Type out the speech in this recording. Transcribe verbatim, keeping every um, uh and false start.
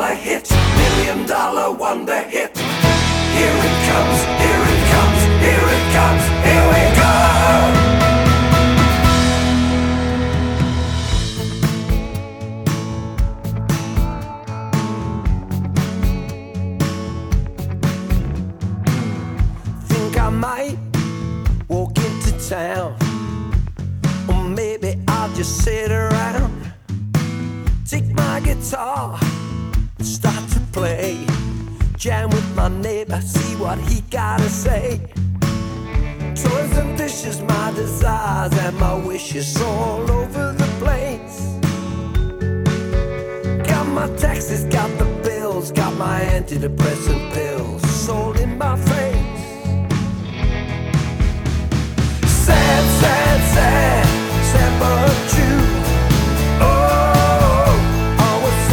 dollar hit, million dollar wonder hit. Here it comes, here it comes, here it comes, here we go. Think I might walk into town, or maybe I'll just sit around, take my guitar and start to play, jam with my neighbor, see what he gotta say. Toys and dishes, my desires and my wishes all over the place. Got my taxes, got the bills, got my antidepressant pills sold in my face. Sad, sad, sad, sad but true.